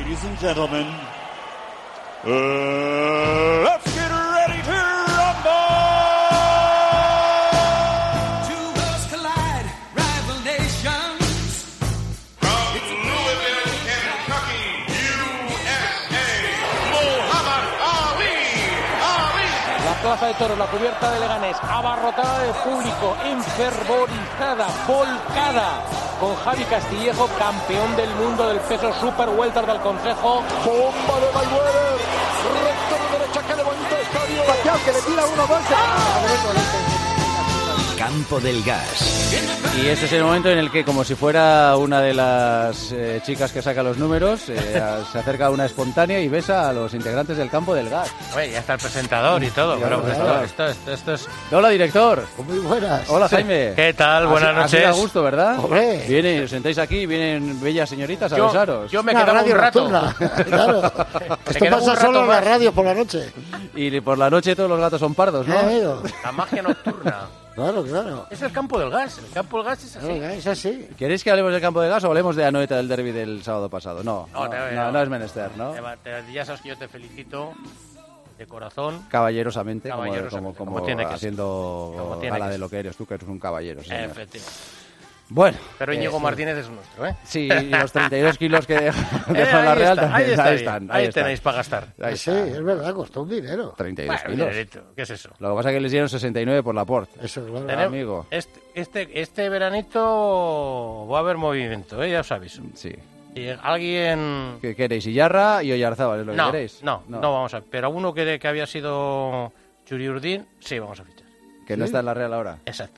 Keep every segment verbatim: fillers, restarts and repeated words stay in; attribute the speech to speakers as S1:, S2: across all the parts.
S1: Ladies and gentlemen, uh, let's get ready to rumble!
S2: Two worlds collide, rival nations.
S3: From Louisville, Kentucky, U S A, Muhammad Ali. Ali.
S4: La plaza de toros, la cubierta de Leganés, abarrotada de público, enfervorizada, volcada, con Javi Castillejo, campeón del mundo del peso super welter del Consejo.
S5: Bomba de Mayweather, recto de derecha que levanta el estadio. Pacquiao que le tira uno, dos.
S6: Campo del Gas.
S7: Y este es el momento en el que, como si fuera una de las eh, chicas que saca los números, eh, se acerca una espontánea y besa a los integrantes del Campo del Gas.
S4: Oye, ya está el presentador y todo.
S7: Ya
S4: Pero
S7: el
S4: esto, esto, esto, esto es...
S7: Hola, director.
S5: Muy buenas.
S7: Hola, Jaime.
S4: ¿Qué tal? Buenas
S7: así,
S4: noches.
S7: Así da gusto, ¿verdad?
S5: Hombre.
S7: Viene, os sentáis aquí, vienen bellas señoritas a
S4: Yo,
S7: besaros.
S4: yo me
S5: Una
S4: quedaba
S5: radio
S4: un rato.
S5: nocturna. Claro. Esto
S4: quedaba un
S5: pasa
S4: rato
S5: solo en la
S4: más.
S5: radio por la noche.
S7: Y por la noche todos los gatos son pardos, ¿no?
S5: ¿Eh, amigo?
S4: La magia nocturna.
S5: Claro, claro.
S4: Es el Campo del Gas. El Campo del Gas es así.
S5: Claro, es así.
S7: ¿Queréis que hablemos del Campo del Gas o hablemos de Anoeta del derbi del sábado pasado? No,
S4: No,
S7: no,
S4: te-
S7: no,
S4: no.
S7: no es menester, ¿no?
S4: Te va- te- Ya sabes que yo te felicito de corazón.
S7: Caballerosamente, como-
S4: Caballerosamente,
S7: como,
S4: como
S7: como
S4: tiene que ser.
S7: haciendo
S4: Como tiene
S7: gala
S4: que
S7: de
S4: ser.
S7: lo que eres tú, que eres un caballero, señor.
S4: Efectivamente.
S7: Bueno.
S4: Pero
S7: eh,
S4: Íñigo
S7: sí.
S4: Martínez es nuestro, ¿eh?
S7: Sí, y los treinta y dos kilos que dejan
S4: Eh,
S7: la
S4: ahí
S7: Real
S4: está,
S7: también,
S4: ahí, está
S7: ahí
S4: bien.
S7: están.
S4: Ahí
S7: están.
S4: tenéis para gastar.
S7: Ahí
S5: Sí,
S7: está.
S5: es verdad, costó un dinero.
S7: treinta y dos
S4: Bueno,
S7: kilos.
S4: dinerito, ¿qué es eso?
S7: Lo que pasa es que les dieron sesenta y nueve por Laporte.
S5: Eso, claro.
S4: Tenemos-
S7: amigo.
S4: Este, este, este veranito va a haber movimiento, ¿eh? Ya os aviso.
S7: Sí.
S4: Y alguien...
S7: ¿Qué queréis? ¿Iyarra y Oyarzábal es lo que
S4: No,
S7: queréis?
S4: no, no, vamos a... Pero uno que, que había sido Churiurdín, sí, vamos a fichar.
S7: Que no está en la Real ahora.
S4: Exacto.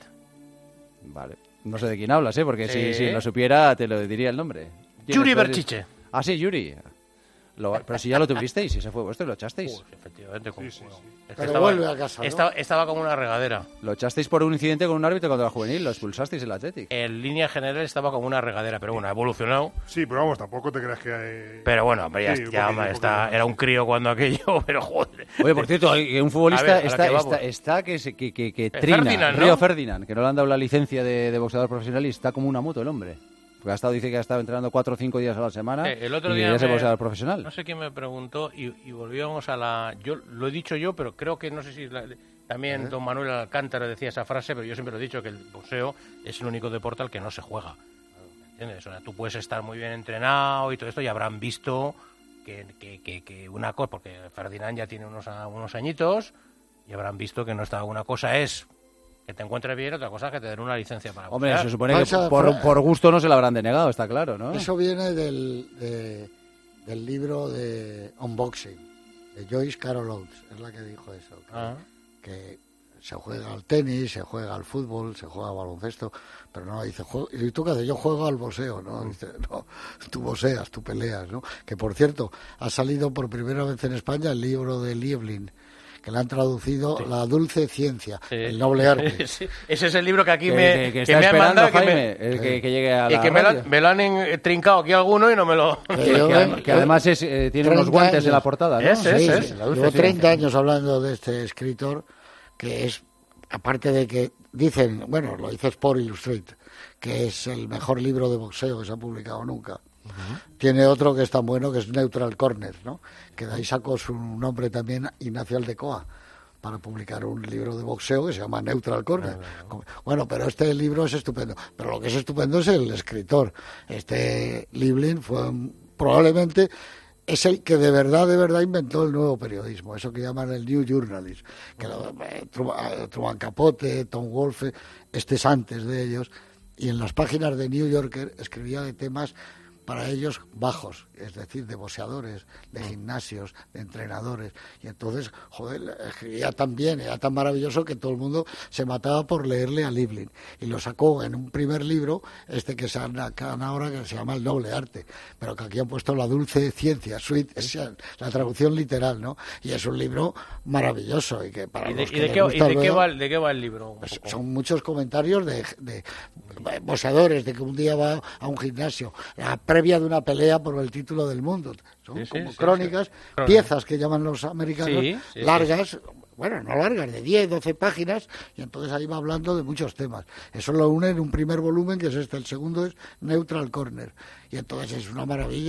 S7: Vale. No sé de quién hablas, ¿eh? Porque
S4: Sí.
S7: si, si lo supiera te lo diría el nombre. ¿Quién
S4: Yuri
S7: es?
S4: Berchiche.
S7: Ah, sí, Yuri. Lo- pero si ya lo tuvisteis, si ese fue vuestro y lo echasteis.
S4: Uy, efectivamente. Como,
S1: Sí, sí, sí.
S4: Es que
S5: Pero vuelve a casa, ¿no?
S4: estaba, estaba como una regadera.
S7: Lo echasteis por un incidente con un árbitro contra la juvenil, lo expulsasteis el Athletic.
S4: En línea general estaba como una regadera, pero bueno, ha evolucionado.
S8: Sí, pero vamos, tampoco te creas que hay...
S4: Pero bueno, hombre, ya,
S8: Sí, un
S4: ya,
S8: poquillo, un
S4: está,
S8: poquillo.
S4: era un crío cuando aquello, pero joder.
S7: Oye, por cierto, hay- un
S4: A
S7: futbolista
S4: ver, a la
S7: está,
S4: que vamos.
S7: está, está que, se- que, que, que
S4: Eh,
S7: trina,
S4: Ferdinand, ¿no?
S7: Río Ferdinand, que no le han dado la licencia de, de boxeador profesional y está como una moto el hombre. Porque ha estado, dice que ha estado entrenando cuatro o cinco días a la semana
S4: Eh, el otro
S7: y
S4: día
S7: es
S4: me-
S7: boxeador profesional.
S4: No sé quién me preguntó y, y volvíamos a la... Yo lo he dicho yo, pero creo que no sé si la- también don Manuel Alcántara decía esa frase, pero yo siempre lo he dicho, que el boxeo es el único deporte al que no se juega. ¿Entiendes? O sea, tú puedes estar muy bien entrenado y todo esto y habrán visto que, que, que, que una cosa... Porque Ferdinand ya tiene unos, a- unos añitos y habrán visto que no está... Una cosa es que te encuentres bien, otra cosa es que te den una licencia para
S7: Hombre,
S4: boxear.
S7: se supone
S5: No,
S7: que
S5: esa
S7: por,
S5: fra-
S7: por gusto no se lo habrán denegado, está claro, ¿no?
S5: Eso viene del, de- del libro de Unboxing, de Joyce Carol Oates, es la que dijo eso. Que,
S4: Ah.
S5: que se juega al tenis, se juega al fútbol, se juega al baloncesto, pero no, dice, "Juego- ¿y tú qué haces? Yo juego al boxeo, ¿no? Dice, no, tú boxeas, tú peleas, ¿no? Que por cierto, ha salido por primera vez en España el libro de Lieblin, que le han traducido La dulce ciencia,
S4: Sí.
S5: el noble arte.
S4: Sí, ese es el libro que aquí
S7: que,
S4: me,
S7: que- que
S4: que
S7: está
S4: me han
S7: esperando
S4: mandado, que me-
S7: Jaime, el que, que llegue a
S4: y
S7: la
S4: que me lo,
S7: radio.
S4: han- me lo han en- trincado aquí alguno y no me lo...
S5: Que
S7: Que,
S5: yo-
S7: adem- que además es, eh, tiene unos
S5: treinta
S7: guantes en la
S5: años.
S7: portada, ¿no?
S4: Ese,
S5: Sí,
S4: ese
S5: sí.
S4: es, la dulce
S5: Llevo treinta
S4: ciencia.
S5: años hablando de este escritor, que es, aparte de que dicen, bueno, lo dice Sport Illustrated, que es el mejor libro de boxeo que se ha publicado nunca. Tiene otro que es tan bueno, que es Neutral Corner, ¿no? Que de ahí sacó su nombre también Ignacio Aldecoa, para publicar un libro de boxeo que se llama Neutral Corner. Bueno, pero este libro es estupendo. Pero lo que es estupendo es el escritor. Este Lieblin fue un- probablemente es el que de verdad, de verdad inventó el nuevo periodismo, eso que llaman el New Journalism, que lo- eh, Truman, eh, Truman Capote, Tom Wolfe, este es antes de ellos, y en las páginas de New Yorker escribía de temas para ellos bajos, es decir, de boxeadores, de gimnasios, de entrenadores, y entonces, joder, escribía tan bien, era tan maravilloso que todo el mundo se mataba por leerle a Lieblin, y lo sacó en un primer libro, este que sacan ahora, que se llama El noble arte, pero que aquí han puesto La dulce ciencia, sweet, es la traducción literal, ¿no? Y es un libro maravilloso, y que para
S4: ¿Y de,
S5: los
S4: y
S5: que
S4: de
S5: les
S4: qué, y
S5: gusta
S4: de qué
S5: luego-
S4: va, el- de qué va el libro? un
S5: pues
S4: poco?
S5: son muchos comentarios de, de boxeadores, de que un día va a un gimnasio, la previa de una pelea por el título del mundo. Son
S4: Sí, sí,
S5: como
S4: sí,
S5: crónicas,
S4: sí.
S5: piezas que llaman los americanos,
S4: Sí, sí,
S5: largas, bueno, no largas, de diez, doce páginas, y entonces ahí va hablando de muchos temas. Eso lo une en un primer volumen, que es este, el segundo es Neutral Corner, y entonces es una maravilla.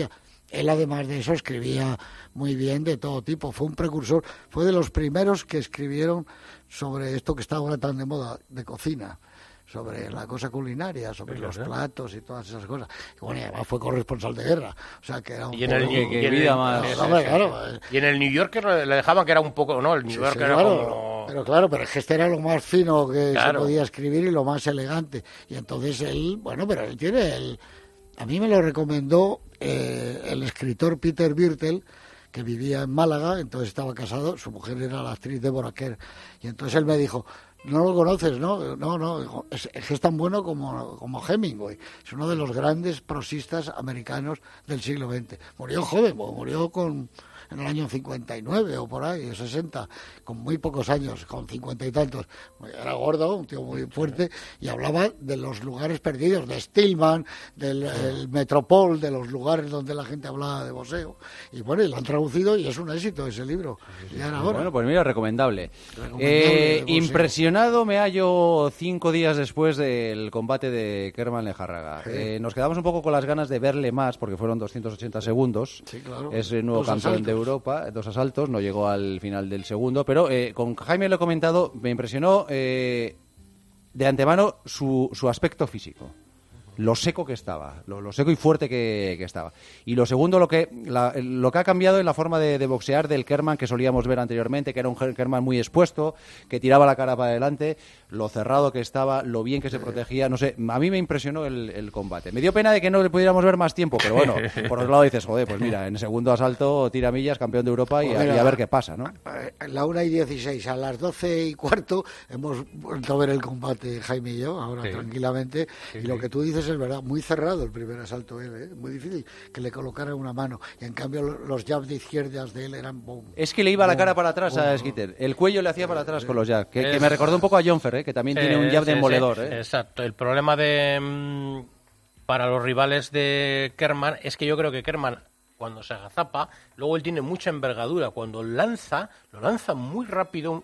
S5: él además de eso escribía muy bien de todo tipo, fue un precursor, fue de los primeros que escribieron sobre esto que está ahora tan de moda, de cocina, sobre la cosa culinaria, sobre
S4: Sí,
S5: los
S4: claro.
S5: platos y todas esas cosas. Y bueno, y además fue corresponsal de guerra, o sea que era un
S4: Y en el,
S5: poco-
S4: y en
S7: qué
S4: el-
S7: vida más-
S4: sí, sí,
S5: Hombre,
S4: sí,
S5: claro,
S4: sí.
S5: eh.
S4: Y en el New Yorker le dejaban que era un poco, no, el New
S5: Sí,
S4: Yorker
S5: sí,
S4: era
S5: claro,
S4: como...
S5: pero claro, pero es que este era lo más fino que
S4: Claro.
S5: se podía escribir y lo más elegante. Y entonces él, bueno, pero él tiene el... A mí me lo recomendó eh, el escritor Peter Birtel, que vivía en Málaga, entonces estaba casado, su mujer era la actriz Deborah Kerr. Y entonces él me dijo, no lo conoces, ¿no? No, no, dijo, es, es que es tan bueno como, como Hemingway. Es uno de los grandes prosistas americanos del siglo veinte. Murió joven, pues, murió con... en el año cincuenta y nueve o por ahí, sesenta, con muy pocos años, con cincuenta y tantos. Era gordo, un tío muy fuerte, y hablaba de los lugares perdidos, de Stillman, del el Metropol, de los lugares donde la gente hablaba de boxeo. Y bueno, y lo han traducido y es un éxito ese libro. Ya era hora.
S7: Bueno, pues mira, recomendable.
S5: Recomendable
S7: Eh,
S5: de boxeo.
S7: impresionado me hallo cinco días después del combate de Kerman Lejárraga.
S5: Sí.
S7: Eh, nos quedamos un poco con las ganas de verle más, porque fueron doscientos ochenta segundos.
S5: Sí, claro.
S7: Es el nuevo
S5: Dos
S7: campeón
S5: asaltos.
S7: de Europa, dos asaltos, no llegó al final del segundo, pero eh, con Jaime lo he comentado, me impresionó eh, de antemano su, su aspecto físico. Lo seco que estaba, lo, lo seco y fuerte que, que estaba. Y lo segundo, lo que la- lo que ha cambiado en la forma de, de boxear del Kerman que solíamos ver anteriormente, que era un Kerman muy expuesto, que tiraba la cara para adelante, lo cerrado que estaba, lo bien que se protegía, no sé, a mí me impresionó el, el combate. Me dio pena de que no le pudiéramos ver más tiempo, pero bueno, por otro lado dices, joder, pues mira, en el segundo asalto, tira millas, campeón de Europa y,
S5: Pues
S7: a-
S5: mira,
S7: y a ver qué pasa, ¿no?
S5: Eh, En la una y dieciséis, a las doce y cuarto, hemos vuelto a ver el combate, Jaime y yo, ahora
S4: Sí.
S5: tranquilamente.
S4: Sí,
S5: y lo
S4: sí.
S5: que tú dices es verdad, muy cerrado el primer asalto él, ¿eh? Muy difícil que le colocara una mano. Y en cambio, lo- los jabs de izquierdas de él eran boom.
S7: Es que le iba la
S5: boom,
S7: cara para atrás a
S5: boom.
S7: Skeeter. El cuello le hacía para atrás con los jabs. Que, que
S4: Es-
S7: me recordó un poco a John Fer, ¿eh? Que también tiene un jab de
S4: Sí, sí,
S7: demoledor.
S4: sí,
S7: ¿eh?
S4: Exacto. El problema de mm, para los rivales de Kerman es que yo creo que Kerman, cuando se agazapa, luego él tiene mucha envergadura. Cuando lanza, lo lanza muy rápido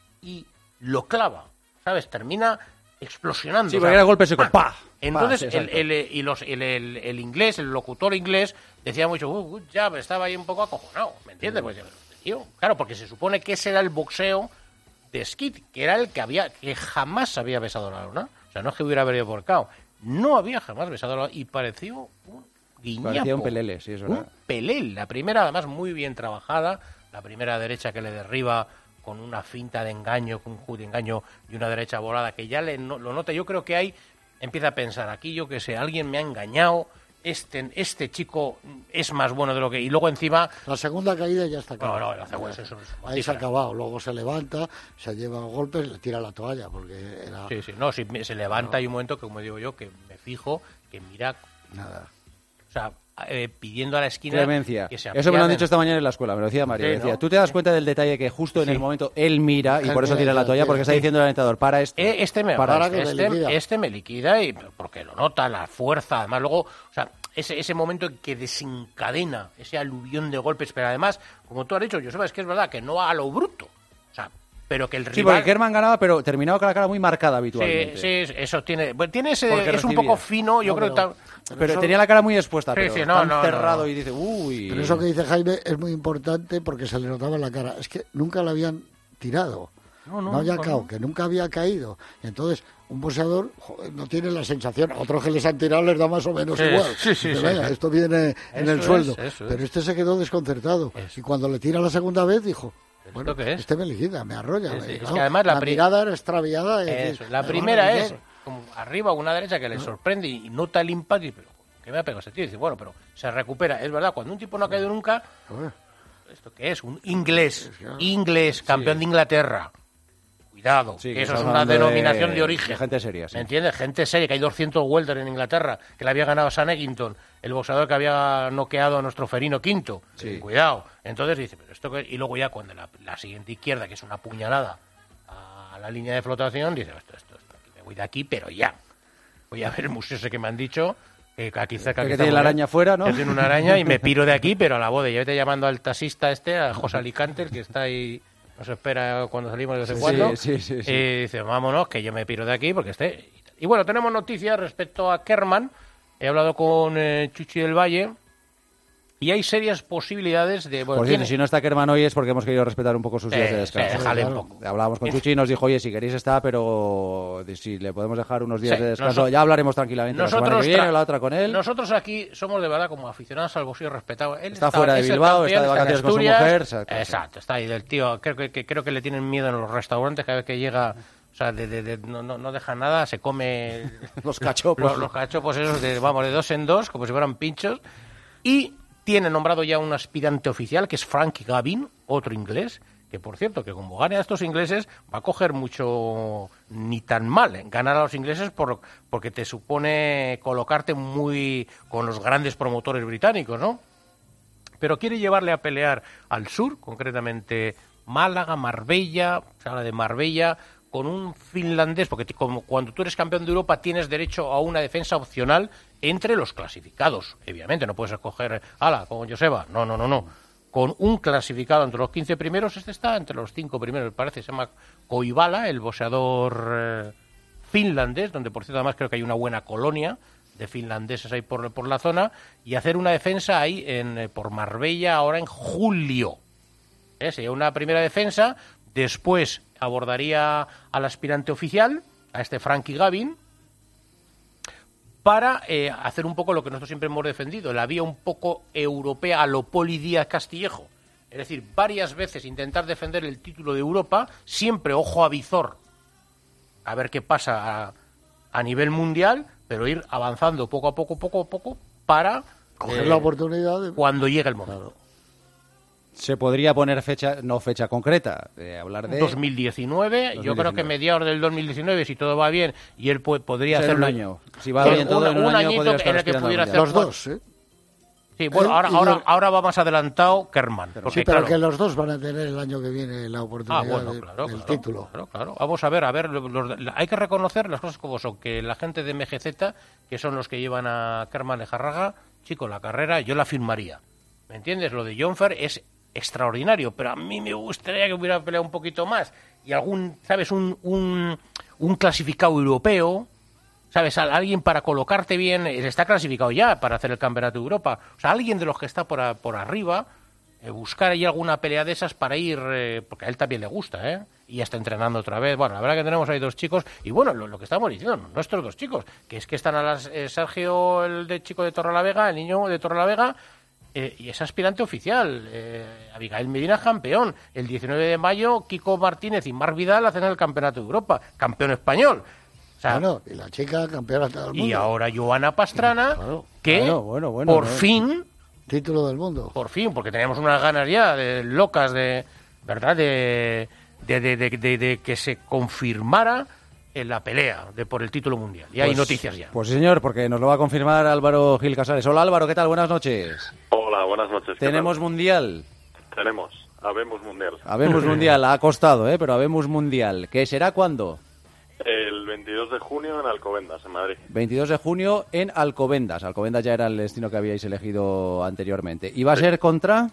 S4: y lo clava. ¿Sabes? Termina explosionando.
S7: Sí,
S4: o
S7: porque
S4: sea,
S7: era golpe seco.
S4: ¡pam!
S7: ¡Pa!
S4: Entonces,
S7: Pa, sí,
S4: el,
S7: exacto.
S4: el- y los, el, el- el inglés, el locutor inglés, decía mucho, uh, good job, estaba ahí un poco acojonado, ¿me entiendes? Pues, tío, claro, porque se supone que ese era el boxeo de Skid, que era el que había, que jamás había besado la luna. O sea, no es que hubiera venido por cao, no había jamás besado la luna y pareció un guiñapo.
S7: Parecía un pelele, sí, eso
S4: Un
S7: era.
S4: pelele. La primera, además, muy bien trabajada. La primera derecha que le derriba con una finta de engaño, con un juego de engaño y una derecha volada que ya le no- lo nota. Yo creo que ahí empieza a pensar, aquí yo que sé, alguien me ha engañado, este, este chico es más bueno de lo que... Y luego encima...
S5: La segunda caída ya está
S4: No,
S5: acabada.
S4: no, la segunda, eso es una
S5: Ahí se ha
S4: cifra.
S5: acabado. Luego se levanta, se lleva golpes y le tira la toalla, porque era
S4: Sí, sí, no, si me- se levanta y un momento que, como digo yo, que me fijo, que mira,
S5: nada.
S4: o sea, eh, pidiendo a la esquina...
S7: Clemencia.
S4: que se
S7: Eso me lo han
S4: apiaden.
S7: dicho esta mañana en la escuela, me lo decía María.
S4: Sí,
S7: decía,
S4: ¿no?
S7: tú te das cuenta del detalle que justo en
S4: Sí.
S7: el momento él mira y
S5: Él
S7: por eso
S5: mira,
S7: tira la
S5: mira,
S7: toalla,
S5: mira,
S7: porque está
S5: sí.
S7: diciendo el alentador, para esto.
S4: Eh, este me
S7: para
S5: Para
S7: esto.
S5: que me
S4: este,
S5: liquida.
S4: este me liquida y porque lo nota, la fuerza, además luego, o sea, ese, ese momento en que desencadena ese aluvión de golpes, pero además, como tú has dicho, yo sabes que es verdad que no a lo bruto, o sea, pero que el rival...
S7: Sí, porque Kerman ganaba, pero terminaba con la cara muy marcada
S4: Sí,
S7: habitualmente.
S4: sí, eso tiene, bueno, tiene ese,
S7: Porque
S4: es un
S7: recibía.
S4: poco fino, yo
S5: No,
S4: creo
S5: pero-
S4: que ta-
S7: Pero
S5: eso-
S7: tenía la cara muy expuesta,
S4: Sí,
S7: pero
S4: sí, no,
S7: tan
S4: no, no,
S7: cerrado
S4: no.
S7: y dice, uy...
S5: Pero eso que dice Jaime es muy importante porque se le notaba en la cara. Es que nunca le habían tirado.
S4: No, no,
S5: No había
S4: no,
S5: cao,
S4: no.
S5: que nunca había caído. Entonces, un boxeador joder, no tiene la sensación. A otros que les han tirado les da más o menos
S4: Sí,
S5: igual.
S4: sí, sí,
S5: Dice,
S4: sí.
S5: venga, esto viene en
S4: Eso
S5: el
S4: es,
S5: sueldo.
S4: eso es.
S5: Pero este se quedó desconcertado.
S4: Eso.
S5: Y cuando le tira la segunda vez, dijo, bueno,
S4: qué es?
S5: este me liquida, me arrolla.
S4: Sí,
S5: me-
S4: sí, es
S5: claro,
S4: que además la
S5: la
S4: pri-
S5: mirada era extraviada. es
S4: Eso,
S5: decir,
S4: la
S5: me
S4: primera
S5: van a
S4: es
S5: liquidar.
S4: como arriba una derecha que le sorprende y nota el impacto y dice, pero ¿qué me ha pegado ese tío? Y dice, bueno, pero se recupera. Es verdad, cuando un tipo no ha caído nunca,
S5: Joder.
S4: ¿esto qué es? Un inglés, inglés, campeón de Inglaterra. Cuidado,
S7: Sí,
S4: que
S7: que
S4: eso es
S7: estamos
S4: una
S7: hablando de-
S4: denominación de, origen.
S7: de gente seria, sí.
S4: ¿Me entiendes? Gente seria, que hay doscientos welter en Inglaterra, que le había ganado a Sam Eggington, el boxeador que había noqueado a nuestro Ferino Quinto.
S7: Sí.
S4: Cuidado. Entonces dice, pero esto qué... Y luego ya cuando la, la siguiente izquierda, que es una puñalada a la línea de flotación, dice, esto, esto, esto, me voy de aquí, pero ya. Voy a ver el museo ese que me han dicho, que aquí cerca...
S7: Que
S4: aquí
S7: tiene
S4: estamos,
S7: la
S4: ¿eh?
S7: araña fuera, ¿no?
S4: Que tiene una araña y me piro de aquí, pero a la boda. Y vete llamando al taxista este, a José Alicante, el que está ahí, nos espera cuando salimos de vez en
S7: Sí,
S4: cuando.
S7: sí, sí, sí.
S4: Y dice, vámonos, que yo me piro de aquí porque esté... Y bueno, tenemos noticias respecto a Kerman. He hablado con eh, Chuchi del Valle y hay serias posibilidades de... Bueno,
S7: Por cierto,
S4: tiene-
S7: si no está Kerman hoy es porque hemos querido respetar un poco sus días
S4: Eh,
S7: de descanso.
S4: sí, déjale un
S5: claro.
S4: poco.
S7: Hablábamos con Chuchi y nos dijo, oye, si queréis está, pero de- si le podemos dejar unos días
S4: Sí,
S7: de descanso,
S4: noso-
S7: ya hablaremos tranquilamente la semana que viene
S4: tra-
S7: o la otra con él.
S4: Nosotros aquí somos de verdad como aficionados al boxeo respetados. Él
S7: Está fuera de
S4: es el
S7: Bilbao,
S4: campeón,
S7: está de
S4: en
S7: vacaciones con su
S4: Asturias.
S7: mujer, exacto,
S4: Exacto, está ahí del tío. Creo que, que- creo que le tienen miedo en los restaurantes cada vez que llega. O sea, de, de- de- no, no, no deja nada, se come
S7: Los cachopos.
S4: los, los cachopos esos de, vamos, de dos en dos, como si fueran pinchos. Y tiene nombrado ya un aspirante oficial, que es Frankie Gavin, otro inglés, que por cierto, que como gane a estos ingleses, va a coger mucho, ni tan mal, ¿eh? Ganar a los ingleses por, porque te supone colocarte muy con los grandes promotores británicos, ¿no? Pero quiere llevarle a pelear al sur, concretamente Málaga, Marbella, se habla de Marbella, con un finlandés, porque ti- como cuando tú eres campeón de Europa tienes derecho a una defensa opcional entre los clasificados. Obviamente, no puedes escoger, ala, con Joseba, no, no, no, no. Con un clasificado entre los quince primeros, este está entre los cinco primeros, me parece, se llama Koivala, el boxeador eh, finlandés, donde por cierto además creo que hay una buena colonia de finlandeses ahí por, por la zona, y hacer una defensa ahí en, eh, por Marbella ahora en julio. ¿Eh? Sería una primera defensa, después abordaría al aspirante oficial, a este Frankie Gavin, para eh, hacer un poco lo que nosotros siempre hemos defendido, la vía un poco europea a lo Poli Díaz Castillejo. Es decir, varias veces intentar defender el título de Europa, siempre ojo a visor, a ver qué pasa a, a nivel mundial, pero ir avanzando poco a poco, poco a poco, para
S5: Coger
S4: eh,
S5: la oportunidad de...
S4: cuando llegue el momento.
S7: Se podría poner fecha, no fecha concreta, de hablar de...
S4: dos mil diecinueve, yo creo que mediados del dos mil diecinueve, si todo va bien, y él pu- podría
S7: Ser un
S4: hacerlo.
S7: año. Si va
S4: Pues
S7: bien todo,
S4: un-
S7: en un,
S4: un
S7: año
S4: añito
S7: podría estar
S4: en el que
S7: aspirando al
S4: pudiera
S7: Mundial.
S4: hacer-
S5: Los dos, ¿eh?
S4: Sí, bueno,
S5: Él
S4: ahora,
S5: y
S4: ahora,
S5: yo-
S4: ahora va más adelantado Kerman. Porque,
S5: Sí, pero
S4: claro,
S5: que los dos van a tener el año que viene la
S4: Ah,
S5: oportunidad
S4: bueno,
S5: de-
S4: claro,
S5: del
S4: claro,
S5: título.
S4: claro, claro. Vamos a ver, a ver, los- los- la- hay que reconocer las cosas como son, que la gente de M G Z, que son los que llevan a Kerman de Jarraga, chico, la carrera yo la firmaría. ¿Me entiendes? Lo de Jonfer es extraordinario, pero a mí me gustaría que hubiera peleado un poquito más. Y algún, ¿sabes? Un, un, un clasificado europeo, ¿sabes? Al- Alguien para colocarte bien, eh, está clasificado ya para hacer el Campeonato de Europa. O sea, alguien de los que está por, a- por arriba, eh, buscar ahí alguna pelea de esas para ir, eh, porque a él también le gusta, ¿eh? Y ya está entrenando otra vez. Bueno, la verdad que tenemos ahí dos chicos, y bueno, lo, lo que estamos diciendo, nuestros dos chicos, que es que están a las, eh, Sergio, el de chico de Torrelavega, el niño de Torrelavega, eh, y es aspirante oficial. Eh, Abigail Medina es campeón. El diecinueve de mayo, Kiko Martínez y Marc Vidal hacen el Campeonato de Europa. Campeón español. O sea,
S5: Bueno, y la chica campeona del mundo.
S4: y ahora Joana Pastrana,
S5: Claro.
S4: que
S7: Bueno, bueno, bueno,
S4: por
S7: no.
S4: fin,
S5: Título del mundo.
S4: por fin, porque teníamos unas ganas ya de locas de, ¿verdad? De, de, de, de- de- de que se confirmara en la pelea de por el título mundial. Y hay
S7: Pues-
S4: noticias ya.
S7: Pues sí, señor, porque nos lo va a confirmar Álvaro Gil Casares. Hola Álvaro, ¿qué tal? Buenas noches.
S9: Hola, buenas noches. ¿qué
S7: Tenemos
S9: tal?
S7: mundial.
S9: Tenemos. Habemos mundial.
S7: Habemos mundial, ha costado, ¿eh? Pero habemos mundial. ¿Qué será cuándo?
S9: El veintidós de junio en Alcobendas, en Madrid.
S7: veintidós de junio en Alcobendas. Alcobendas ya era el destino que habíais elegido anteriormente. ¿Y va a ser contra?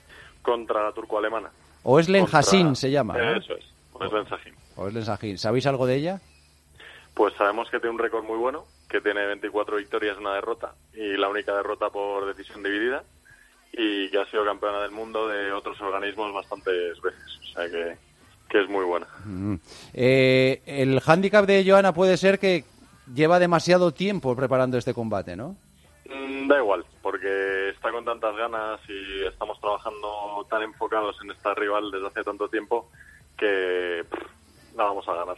S9: Contra la turco-alemana.
S7: ¿O es Len
S9: Contra-
S7: Hassin se llama? ¿no?
S9: Eso es. O es Lensajín.
S7: ¿O es Len Hassin? ¿Sabéis algo de ella?
S9: Pues sabemos que tiene un récord muy bueno, que tiene veinticuatro victorias y una derrota, y la única derrota por decisión dividida, y que ha sido campeona del mundo de otros organismos bastantes veces. O sea que, que es muy buena.
S7: Mm. Eh, el hándicap de Joana puede ser que lleva demasiado tiempo preparando este combate, ¿no?
S9: Mm, Da igual, porque está con tantas ganas y estamos trabajando tan enfocados en esta rival desde hace tanto tiempo que pff, la vamos a ganar.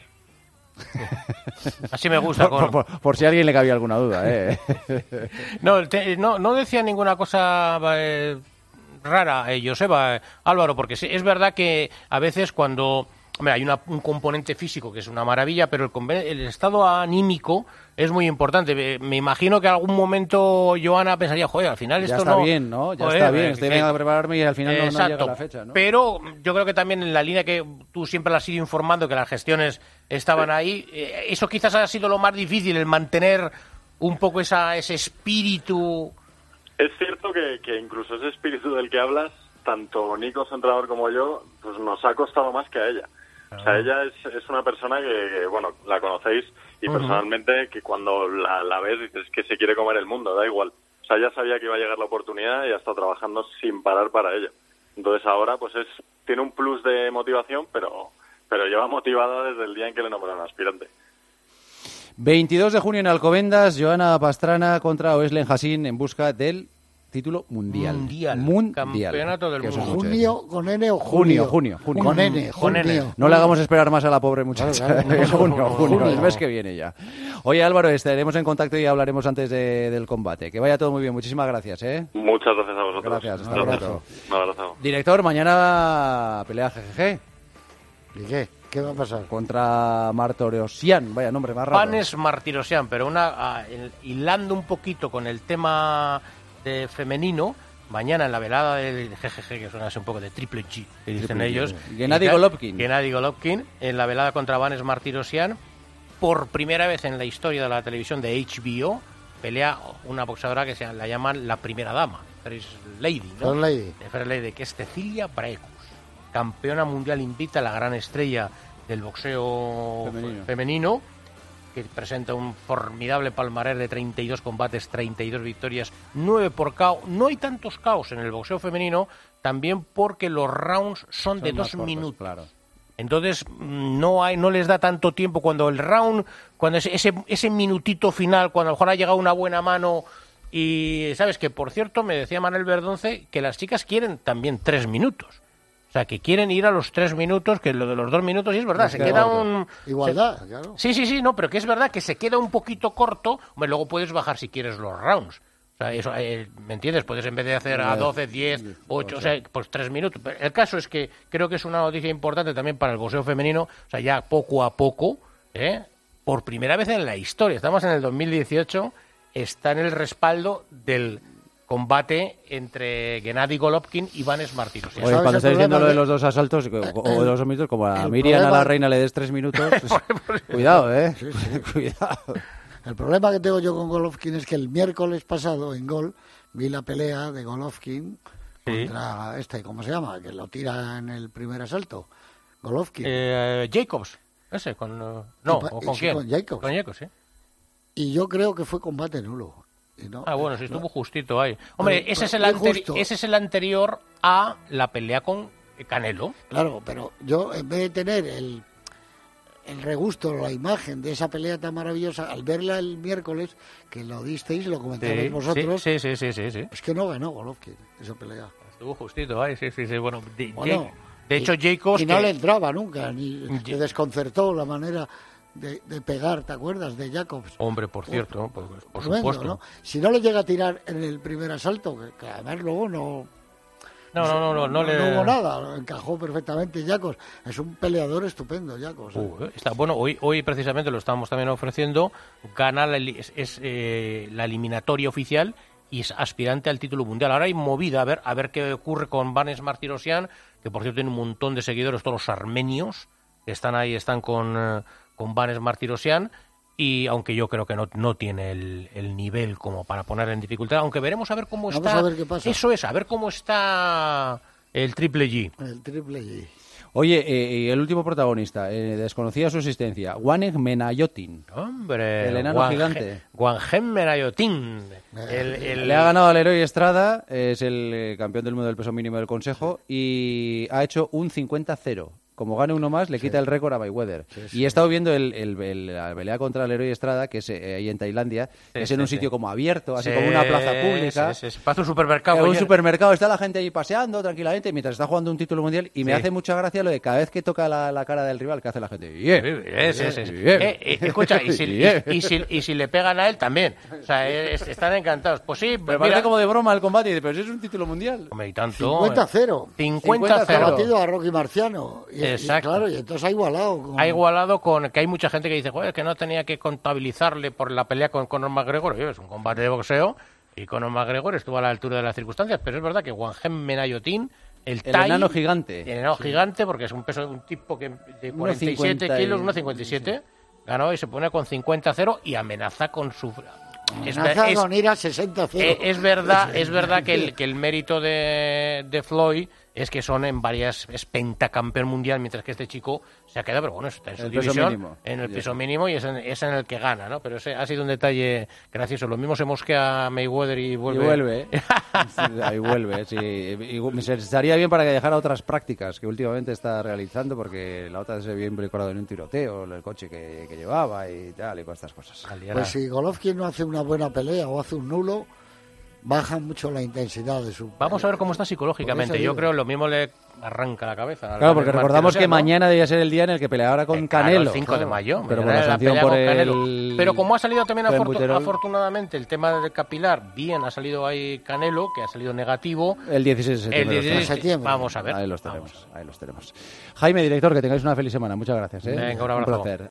S4: Así me gusta.
S7: Por,
S4: Con...
S7: por- por- por si a alguien le cabía alguna duda, ¿eh?
S4: No, te- no, no decía ninguna cosa eh, rara, eh, Joseba, eh, Álvaro, porque sí, es verdad que a veces cuando... Hombre, hay una- un componente físico que es una maravilla, pero el, conven- el estado anímico es muy importante. Me, me imagino que en algún momento Joana pensaría, joder, al final
S7: Ya
S4: esto
S7: está
S4: no...
S7: bien, ¿no? Ya
S4: Joder,
S7: está bien.
S4: eh,
S7: Estoy
S4: que-
S7: venga a prepararme y al final no- no,
S4: Exacto.
S7: llega la fecha, ¿no?
S4: Pero yo creo que también en la línea que tú siempre la has ido informando, que las gestiones estaban ahí, eh, eso quizás ha sido lo más difícil, el mantener un poco esa, ese espíritu...
S9: Es cierto que, que incluso ese espíritu del que hablas, tanto Nico, su entrenador, como yo, pues nos ha costado más que a ella. O sea, ella es, es una persona que, que, bueno, la conocéis y
S4: Ujú.
S9: personalmente que cuando la, la ves dices que se quiere comer el mundo, da igual. O sea, ya sabía que iba a llegar la oportunidad y ha estado trabajando sin parar para ello. Entonces ahora pues es tiene un plus de motivación, pero pero lleva motivada desde el día en que le nombraron aspirante.
S7: veintidós de junio en Alcobendas, Joana Pastrana contra Oeslen Hassin en busca del título mundial.
S4: Mundial.
S7: Mundial.
S4: Campeonato del
S7: Que eso
S4: mundo.
S7: es mucho
S5: Junio con N o
S7: Junio,
S5: junio.
S7: junio, junio.
S5: Con N,
S4: Con N.
S5: junio.
S7: No le hagamos esperar más a la pobre muchacha.
S5: Claro, claro.
S7: Es junio, junio,
S5: Junio.
S7: el mes que viene ya. Oye, Álvaro, estaremos en contacto y hablaremos antes de- del combate. Que vaya todo muy bien. Muchísimas gracias, ¿eh?
S9: Muchas gracias a vosotros.
S7: Gracias, hasta
S9: Un abrazo.
S7: pronto.
S9: Un abrazo.
S7: Director, mañana pelea G G G
S5: ¿Y qué? ¿Qué va a pasar?
S7: contra Martorosian. Vaya nombre más raro.
S4: Panes Martirosian, pero una ah, el- hilando un poquito con el tema de femenino, mañana en la velada del G G G, que suena así un poco de triple G, que dicen
S7: Triple G,
S4: ellos.
S7: sí. Gennady
S4: Y-
S7: Golovkin.
S4: Gennady Golovkin, en la velada contra Panes Martirosian, por primera vez en la historia de la televisión de H B O, pelea una boxeadora que se la llaman la primera dama, First Lady, ¿no?
S5: First Lady.
S4: De First Lady, que es Cecilia Braekhus, campeona mundial invicta, la gran estrella del boxeo
S7: Femenino.
S4: femenino, que presenta un formidable palmarés de treinta y dos combates, treinta y dos victorias, nueve por K O. No hay tantos K Os en el boxeo femenino, también porque los rounds son, de
S7: Son más
S4: dos
S7: cortos,
S4: minutos.
S7: claro.
S4: Entonces mm, no hay, no les da tanto tiempo cuando el round, cuando ese, ese, ese minutito final, cuando a lo mejor ha llegado una buena mano y sabes que, por cierto, me decía Manuel Verdonce que las chicas quieren también tres minutos. O sea, que quieren ir a los tres minutos, que lo de los dos minutos, y es verdad,
S5: Nos
S4: se
S5: queda
S4: queda
S5: corto.
S4: un...
S5: Igualdad,
S4: se-
S5: claro.
S4: Sí, sí, sí, no, pero que es verdad que se queda un poquito corto. Hombre, luego puedes bajar si quieres los rounds. O sea, eso, eh, ¿me entiendes? Puedes en vez de hacer a doce, diez, ocho, o sea, pues tres minutos. Pero el caso es que creo que es una noticia importante también para el boxeo femenino. O sea, ya poco a poco, ¿eh? Por primera vez en la historia, estamos en el dos mil dieciocho, está en el respaldo del combate entre Gennady Golovkin y Vanes Martirosian.
S7: Oye,
S5: ¿Sabes
S7: cuando
S5: el
S7: estáis viendo
S5: problema
S7: lo de
S5: de-
S7: los dos asaltos o, o de los dos minutos, como a
S5: el
S7: Miriam a la
S5: problema-
S7: reina le des tres minutos, pues, cuidado, ¿eh? Cuidado.
S5: El problema que tengo yo con Golovkin es que el miércoles pasado en Gol vi la pelea de Golovkin
S4: Sí.
S5: contra este, ¿cómo se llama? Que lo tira en el primer asalto. Golovkin.
S4: Eh, Jacobs, ese, con... eh, no,
S5: Y pa-
S4: ¿o con
S5: sí,
S4: quién?
S5: con Jacobs.
S4: Con Jacobs, sí.
S5: Y yo creo que fue combate nulo. Y no-
S4: Ah, bueno, sí, estuvo justito ahí. Hombre,
S5: Pero-
S4: ese, es el
S5: pero muy
S4: anteri-
S5: justo.
S4: ese es el anterior a la pelea con Canelo.
S5: Claro, pero yo en vez de tener el, el regusto, la imagen de esa pelea tan maravillosa, al verla el miércoles, que lo disteis, lo comentasteis vosotros,
S4: sí, sí, sí, sí, sí.
S5: es que no ganó Golovkin esa pelea.
S4: Estuvo justito ahí, sí, sí, sí. Bueno, de,
S5: Bueno,
S4: de hecho,
S5: y-
S4: Jacobs...
S5: Y no
S4: que-
S5: le entraba nunca, ni
S4: Ye-
S5: le desconcertó la manera de, de pegar, ¿te acuerdas? De Jacobs.
S4: Hombre, por cierto, por, por
S5: Tremendo,
S4: supuesto.
S5: ¿no? Si no le llega a tirar en el primer asalto, que, que además luego no...
S4: No, no, no, no, no le...
S5: hubo nada, lo encajó perfectamente Jacobs. Es un peleador estupendo, Jacobs. ¿eh?
S4: Uh, está, bueno, hoy, hoy precisamente lo estamos también ofreciendo. Gana la, eli- es, es, eh, la eliminatoria oficial y es aspirante al título mundial. Ahora hay movida, a ver, a ver qué ocurre con Vanes Martirosian, que por cierto tiene un montón de seguidores, todos los armenios que están ahí, están con, eh, con Vanes Martirosian. Y aunque yo creo que no, no tiene el, el nivel como para poner en dificultad, aunque veremos a ver cómo
S5: Vamos
S4: está.
S5: a ver qué pasa.
S4: Eso es, a ver cómo está el Triple G.
S5: El triple G.
S7: Oye, eh, y el último protagonista, eh, desconocía su existencia, Wanek Menayotin.
S4: Hombre,
S7: El enano
S4: Juan
S7: gigante.
S4: Ge- Juanjem Merayotín. El, el-
S7: Le ha ganado al Leroy Estrada, es el eh, campeón del mundo del peso mínimo del Consejo, y ha hecho un cincuenta cero. Como gane uno más, le quita el récord a Mayweather. Y he estado viendo el, el- el- la pelea contra el Leroy Estrada, que es eh, ahí en Tailandia, que es en
S4: sí,
S7: un
S4: sí.
S7: sitio como abierto, así
S4: Sí,
S7: como una plaza pública.
S4: sí, sí, sí. Parece un supermercado.
S7: En un
S4: oye.
S7: supermercado está la gente ahí paseando tranquilamente mientras está jugando un título mundial y me
S4: Sí.
S7: hace mucha gracia lo de cada vez que toca la, la cara del rival que hace la gente. "Yeah".
S4: Sí, sí, sí, sí.
S7: Bien.
S4: Eh, eh, escucha, y si,
S7: Bien.
S4: y, y si, y si le pegan a él también. O sea, es- están encantados. Pues sí,
S7: Me
S4: pues
S7: parece
S4: mira.
S7: como de broma el combate, y dice, pero si es un título mundial.
S4: Hombre, y tanto.
S5: cincuenta cero.
S4: cincuenta
S5: Ha
S4: cero.
S5: batido a Rocky Marciano. Y, y
S4: Exacto.
S5: claro, y entonces ha igualado. Con...
S4: Ha igualado con que hay mucha gente que dice, joder, que no tenía que contabilizarle por la pelea con Conor McGregor. Oye, es un combate de boxeo y Conor McGregor estuvo a la altura de las circunstancias, pero es verdad que Juanjem Menayotín, el,
S7: El
S4: Tai,
S7: enano gigante.
S4: el enano gigante, porque es un peso un tipo que de
S7: uno
S4: cuarenta y siete
S7: cincuenta y-
S4: kilos, uno cincuenta y siete, ganó y se pone con cincuenta cero y amenaza con su... Es, ver-
S5: Amenaza
S4: es-
S5: con ir a sesenta cero.
S4: eh, es verdad, es verdad que el, que el mérito de, de Floyd es que son en varias, es pentacampeón mundial, mientras que este chico se ha quedado, pero bueno, está en su
S7: El peso
S4: división,
S7: mínimo.
S4: en el
S7: Ya
S4: peso
S7: está.
S4: mínimo y es en, es en el que gana, ¿no? Pero ese ha sido un detalle gracioso. Lo mismo se mosquea Mayweather y vuelve.
S7: Y vuelve. Sí, ahí vuelve, sí. Y se estaría bien para que dejara otras prácticas que últimamente está realizando, porque la otra se vio involucrado en un tiroteo, el coche que, que llevaba y tal, y con estas cosas.
S5: Pues si Golovkin no hace una buena pelea o hace un nulo, baja mucho la intensidad de su...
S4: Vamos a ver cómo está psicológicamente.
S5: Por eso
S4: Yo
S5: digo.
S4: creo lo mismo le arranca la cabeza.
S7: Claro, porque recordamos que
S4: ¿no?
S7: mañana debía ser el día en el que peleara con
S4: Eh, claro,
S7: Canelo.
S4: el cinco de
S7: Claro.
S4: mayo.
S7: Pero por
S4: mañana
S7: la
S4: la
S7: sanción
S4: pelea
S7: por
S4: con
S7: el...
S4: Canelo. Pero como ha salido también
S7: por el
S4: afortu-
S7: Buterol.
S4: afortunadamente el tema del capilar, bien ha salido ahí Canelo, que ha salido negativo.
S7: El dieciséis de septiembre.
S4: El dieciséis de
S7: los tenemos.
S4: septiembre. Vamos a ver.
S7: Ahí los tenemos, ahí los tenemos. Jaime, director, que tengáis una feliz semana. Muchas gracias. ¿eh?
S4: Venga, un abrazo.
S7: placer.